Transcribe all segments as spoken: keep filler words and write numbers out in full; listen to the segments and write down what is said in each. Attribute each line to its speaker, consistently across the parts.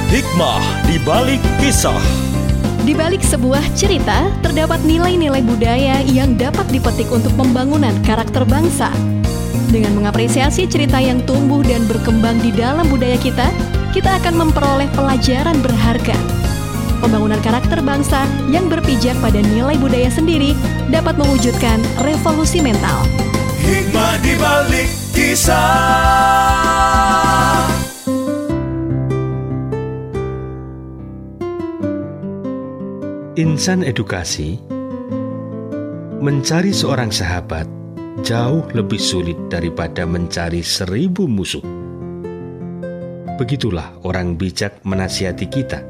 Speaker 1: Hikmah di balik kisah.
Speaker 2: Di balik sebuah cerita, terdapat nilai-nilai budaya yang dapat dipetik untuk pembangunan karakter bangsa. Dengan mengapresiasi cerita yang tumbuh dan berkembang di dalam budaya kita, kita akan memperoleh pelajaran berharga. Pembangunan karakter bangsa yang berpijak pada nilai budaya sendiri dapat mewujudkan revolusi mental.
Speaker 1: Hikmah di balik kisah.
Speaker 3: Insan edukasi mencari seorang sahabat jauh lebih sulit daripada mencari seribu musuh. Begitulah orang bijak menasihati kita.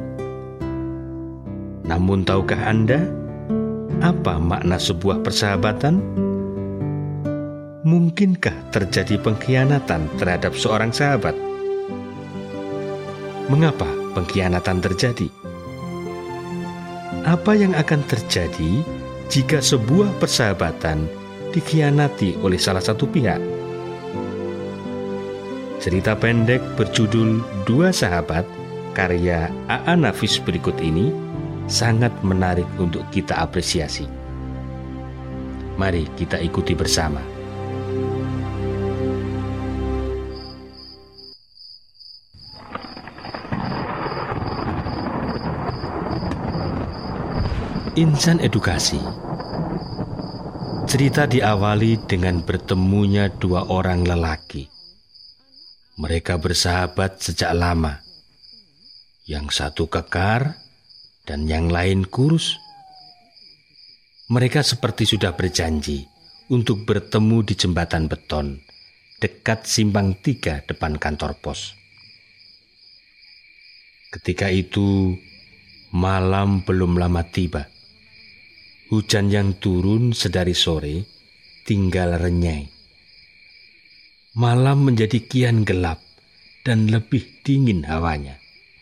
Speaker 3: Namun tahukah Anda apa makna sebuah persahabatan? Mungkinkah terjadi pengkhianatan terhadap seorang sahabat? Mengapa pengkhianatan terjadi? Apa yang akan terjadi jika sebuah persahabatan dikhianati oleh salah satu pihak? Cerita pendek berjudul Dua Sahabat karya A A Nafis berikut ini sangat menarik untuk kita apresiasi. Mari kita ikuti bersama. Insan edukasi. Cerita diawali dengan bertemunya dua orang lelaki. Mereka bersahabat sejak lama. Yang satu kekar dan yang lain kurus. Mereka seperti sudah berjanji untuk bertemu di jembatan beton dekat simpang tiga depan kantor pos. Ketika itu malam belum lama tiba. Hujan yang turun sedari sore tinggal renyai. Malam menjadi kian gelap dan lebih dingin hawanya.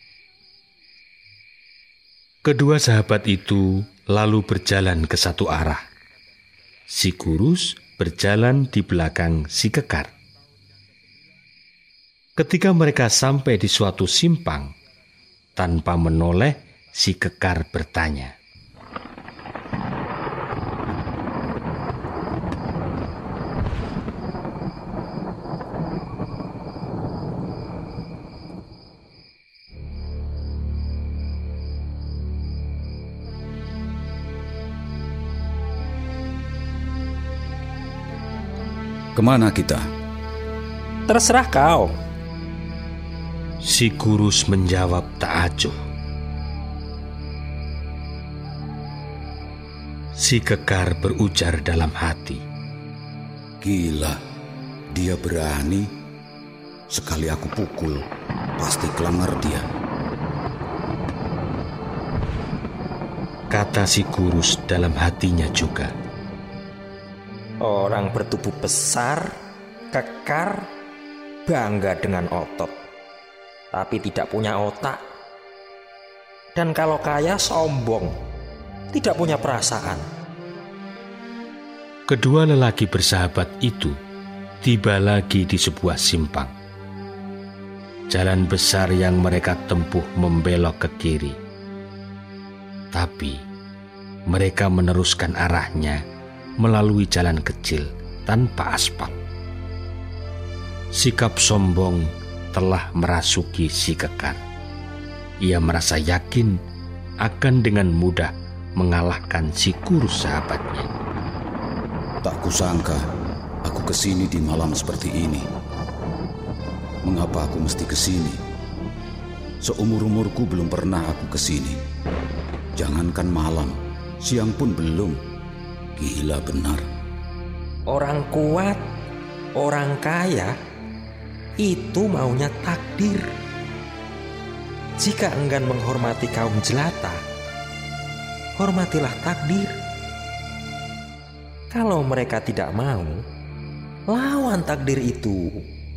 Speaker 3: Kedua sahabat itu lalu berjalan ke satu arah. Si kurus berjalan di belakang si kekar. Ketika mereka sampai di suatu simpang, tanpa menoleh si kekar bertanya,
Speaker 4: "Kemana kita?"
Speaker 5: "Terserah kau."
Speaker 3: Si kurus menjawab tak acuh. Si kekar berujar dalam hati,
Speaker 4: "Gila, dia berani. Sekali aku pukul, pasti kelengar dia."
Speaker 3: Kata si kurus dalam hatinya juga.
Speaker 5: Orang bertubuh besar, kekar, bangga dengan otot, tapi tidak punya otak. Dan kalau kaya sombong, tidak punya perasaan.
Speaker 3: Kedua lelaki bersahabat itu tiba lagi di sebuah simpang. Jalan besar yang mereka tempuh membelok ke kiri. Tapi mereka meneruskan arahnya melalui jalan kecil tanpa aspal. Sikap sombong telah merasuki si kekar. Ia merasa yakin akan dengan mudah mengalahkan si kurus sahabatnya.
Speaker 4: Tak kusangka aku kesini di malam seperti ini. Mengapa aku mesti kesini? Seumur-umurku belum pernah aku kesini. Jangankan malam, siang pun belum. Gila benar.
Speaker 5: Orang kuat, orang kaya, itu maunya takdir. Jika enggan menghormati kaum jelata, hormatilah takdir. Kalau mereka tidak mau, lawan takdir itu.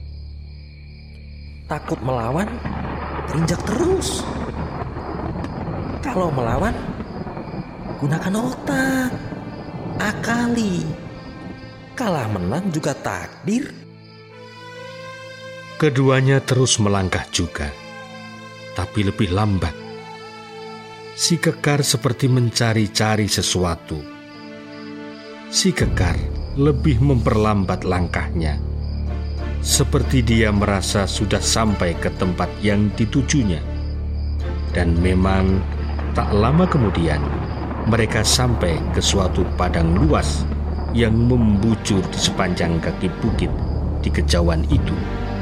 Speaker 5: Takut melawan, terinjak terus. Kalau melawan, gunakan otak. Akali. Kalah menang juga takdir.
Speaker 3: Keduanya terus melangkah juga. tapi lebih lambat. Si kekar seperti mencari-cari sesuatu. Si kekar lebih memperlambat langkahnya, seperti dia merasa sudah sampai ke tempat yang ditujunya. Dan memang tak lama kemudian mereka sampai ke suatu padang luas yang membujur di sepanjang kaki bukit di kejauhan itu.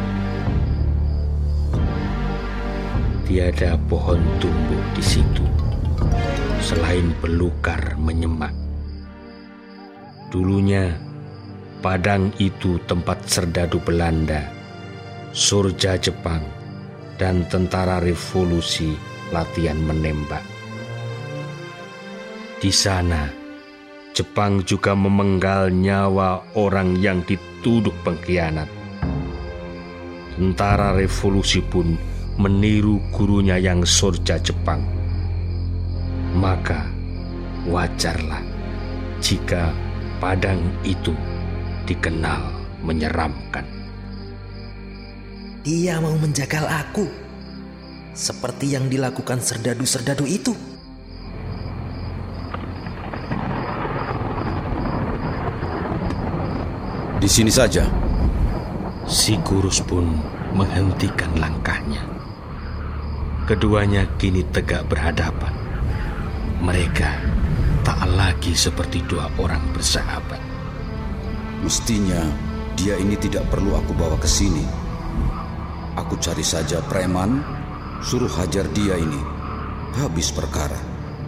Speaker 3: Tiada pohon tumbuh di situ selain belukar menyemak. Dulunya padang itu tempat serdadu Belanda, surja Jepang, dan tentara revolusi latihan menembak. Di sana, Jepang juga memenggal nyawa orang yang dituduh pengkhianat. Tentara revolusi pun meniru gurunya yang surja Jepang. Maka wajarlah jika padang itu dikenal menyeramkan.
Speaker 5: Dia mau menjagal aku, seperti yang dilakukan serdadu-serdadu itu.
Speaker 4: Di sini saja.
Speaker 3: Si Kurus pun menghentikan langkahnya. Keduanya kini tegak berhadapan. Mereka tak lagi seperti dua orang bersahabat.
Speaker 4: Mestinya dia ini tidak perlu aku bawa ke sini. Aku cari saja preman, suruh hajar dia ini. Habis perkara.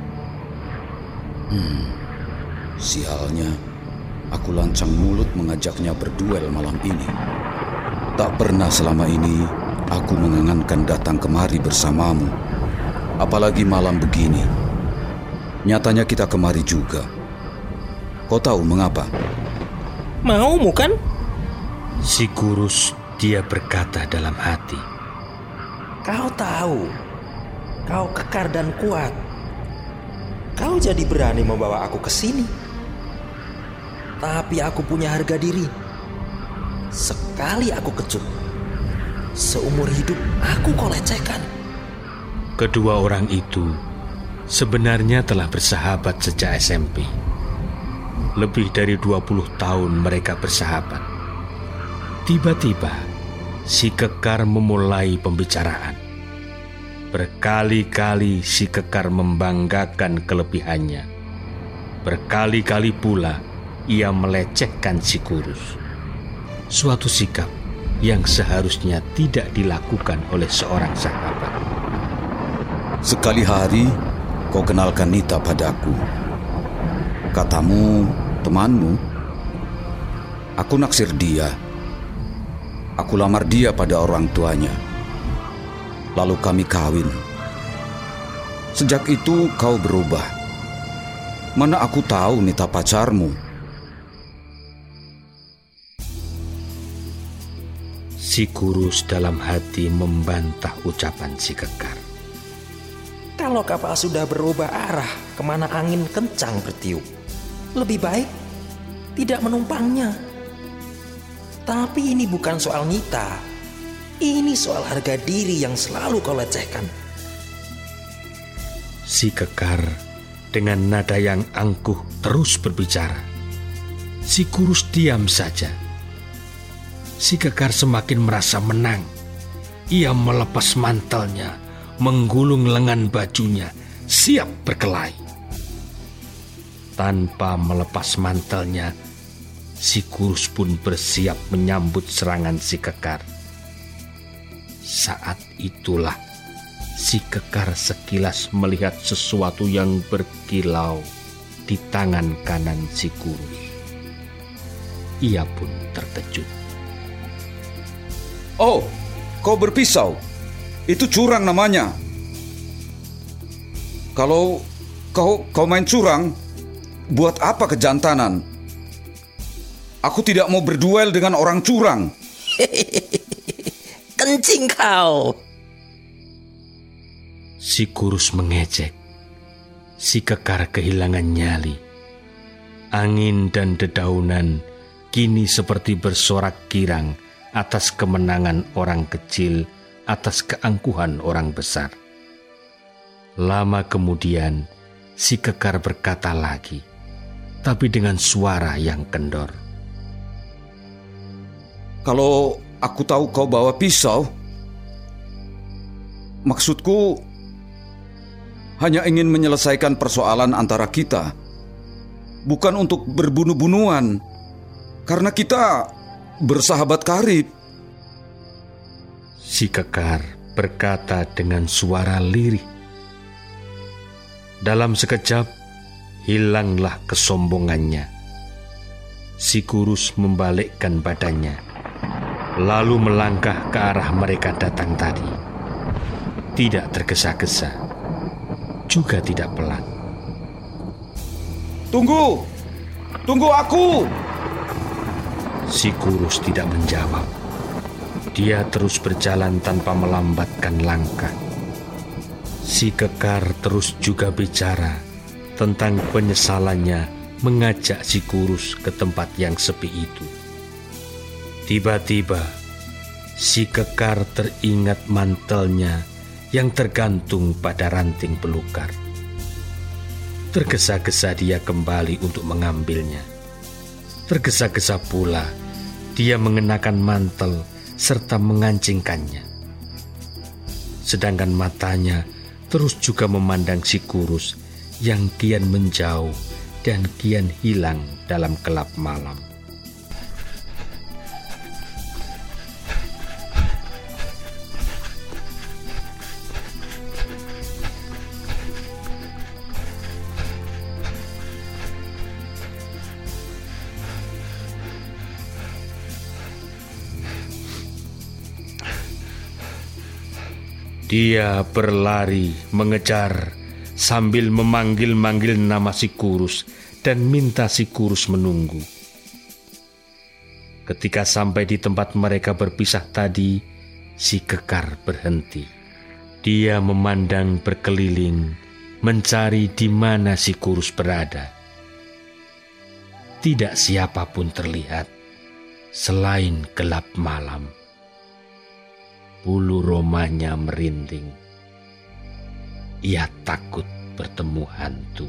Speaker 4: Hmm, sialnya, aku lancang mulut mengajaknya berduel malam ini. Tak pernah selama ini aku mengangankan datang kemari bersamamu. Apalagi malam begini. Nyatanya kita kemari juga. Kau tahu mengapa?
Speaker 5: Maumu kan?
Speaker 3: Si Kurus, dia berkata dalam hati.
Speaker 5: Kau tahu, kau kekar dan kuat. Kau jadi berani membawa aku ke sini. Tapi aku punya harga diri. Sekali aku kecut, seumur hidup aku kau lecehkan.
Speaker 3: Kedua orang itu sebenarnya telah bersahabat sejak S M P. Lebih dari dua puluh tahun mereka bersahabat. Tiba-tiba si kekar memulai pembicaraan. Berkali-kali si kekar membanggakan kelebihannya. Berkali-kali pula ia melecehkan si Kurus. Suatu sikap yang seharusnya tidak dilakukan oleh seorang sahabat.
Speaker 4: Sekali hari kau kenalkan Nita padaku. Katamu, temanmu. Aku naksir dia. Aku lamar dia pada orang tuanya. Lalu kami kawin. Sejak itu kau berubah. Mana aku tahu Nita pacarmu?
Speaker 3: Si Kurus dalam hati membantah ucapan si kekar.
Speaker 5: Kalau kapal sudah berubah arah kemana angin kencang bertiup, lebih baik tidak menumpangnya. Tapi ini bukan soal Nita. Ini soal harga diri yang selalu kau lecehkan.
Speaker 3: Si kekar dengan nada yang angkuh terus berbicara. Si Kurus diam saja. Si kekar semakin merasa menang. Ia melepas mantelnya, menggulung lengan bajunya, siap berkelahi. Tanpa melepas mantelnya, si Kurus pun bersiap menyambut serangan si kekar. Saat itulah si kekar sekilas melihat sesuatu yang berkilau di tangan kanan si Kurus. Ia pun terkejut.
Speaker 4: Oh, kau berpisau. Itu curang namanya. Kalau kau kau main curang, buat apa kejantanan? Aku tidak mau berduel dengan orang curang.
Speaker 5: Kencing kau.
Speaker 3: Si Kurus mengejek. Si kekar kehilangan nyali. Angin dan dedaunan kini seperti bersorak girang atas kemenangan orang kecil atas keangkuhan orang besar. Lama kemudian, si kekar berkata lagi, tapi dengan suara yang kendor.
Speaker 4: Kalau aku tahu kau bawa pisau, maksudku hanya ingin menyelesaikan persoalan antara kita, bukan untuk berbunuh-bunuhan, karena kita bersahabat karib.
Speaker 3: Si kekar berkata dengan suara lirih. Dalam sekejap, hilanglah kesombongannya. Si kurus membalikkan badannya, lalu melangkah ke arah mereka datang tadi. Tidak tergesa-gesa, juga tidak pelan.
Speaker 4: Tunggu! Tunggu aku!
Speaker 3: Si kurus tidak menjawab. Dia terus berjalan tanpa melambatkan langkah. Si kekar terus juga bicara tentang penyesalannya mengajak si kurus ke tempat yang sepi itu. Tiba-tiba, si kekar teringat mantelnya yang tergantung pada ranting belukar. Tergesa-gesa dia kembali untuk mengambilnya. Tergesa-gesa pula dia mengenakan mantel serta mengancingkannya. Sedangkan matanya terus juga memandang si kurus yang kian menjauh dan kian hilang dalam gelap malam. Dia berlari mengejar sambil memanggil-manggil nama si kurus dan minta si kurus menunggu. Ketika sampai di tempat mereka berpisah tadi, si kekar berhenti. Dia memandang berkeliling, mencari di mana si kurus berada. Tidak siapapun terlihat selain gelap malam. Bulu romanya merinding. Ia takut bertemu hantu.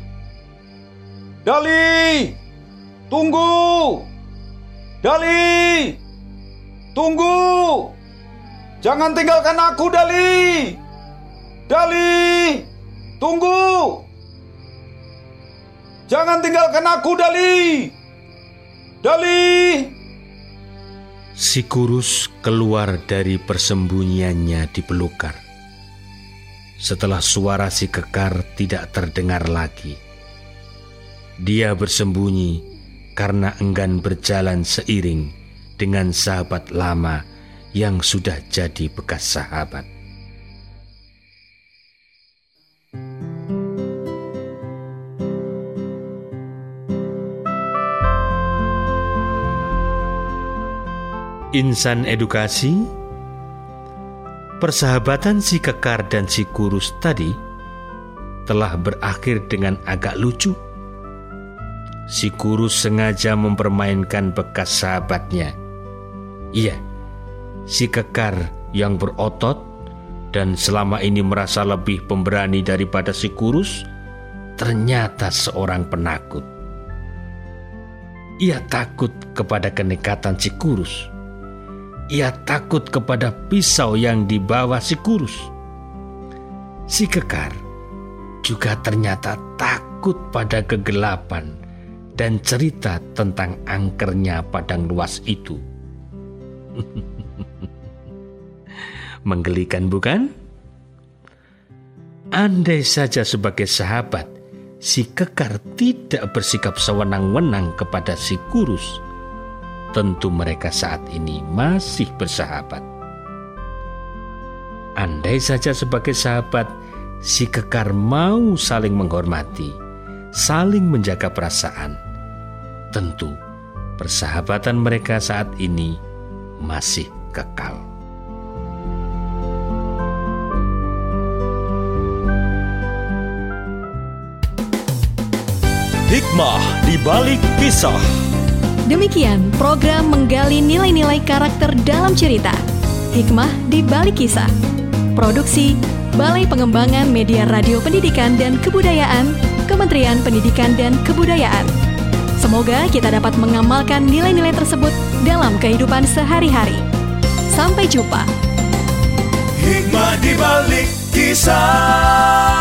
Speaker 4: Dali! Tunggu! Dali! Tunggu! Jangan tinggalkan aku, Dali! Dali! Tunggu! Jangan tinggalkan aku, Dali! Dali!
Speaker 3: Si kurus keluar dari persembunyiannya di belukar. Setelah suara si kekar tidak terdengar lagi, dia bersembunyi karena enggan berjalan seiring dengan sahabat lama yang sudah jadi bekas sahabat. Insan edukasi, persahabatan si kekar dan si kurus tadi telah berakhir dengan agak lucu. Si kurus sengaja mempermainkan bekas sahabatnya. Iya, si kekar yang berotot dan selama ini merasa lebih pemberani daripada si kurus, ternyata seorang penakut. Ia takut kepada kenekatan si kurus. Ia takut kepada pisau yang dibawa si kurus. Si kekar juga ternyata takut pada kegelapan dan cerita tentang angkernya padang luas itu. Menggelikan, bukan? Andai saja sebagai sahabat, si kekar tidak bersikap sewenang-wenang kepada si kurus, tentu mereka saat ini masih bersahabat. Andai saja sebagai sahabat, si kekar mau saling menghormati, saling menjaga perasaan, tentu persahabatan mereka saat ini masih kekal.
Speaker 1: Hikmah di balik kisah.
Speaker 2: Demikian program menggali nilai-nilai karakter dalam cerita. Hikmah di Balik Kisah. Produksi Balai Pengembangan Media Radio Pendidikan dan Kebudayaan, Kementerian Pendidikan dan Kebudayaan. Semoga kita dapat mengamalkan nilai-nilai tersebut dalam kehidupan sehari-hari. Sampai jumpa.
Speaker 1: Hikmah di balik kisah.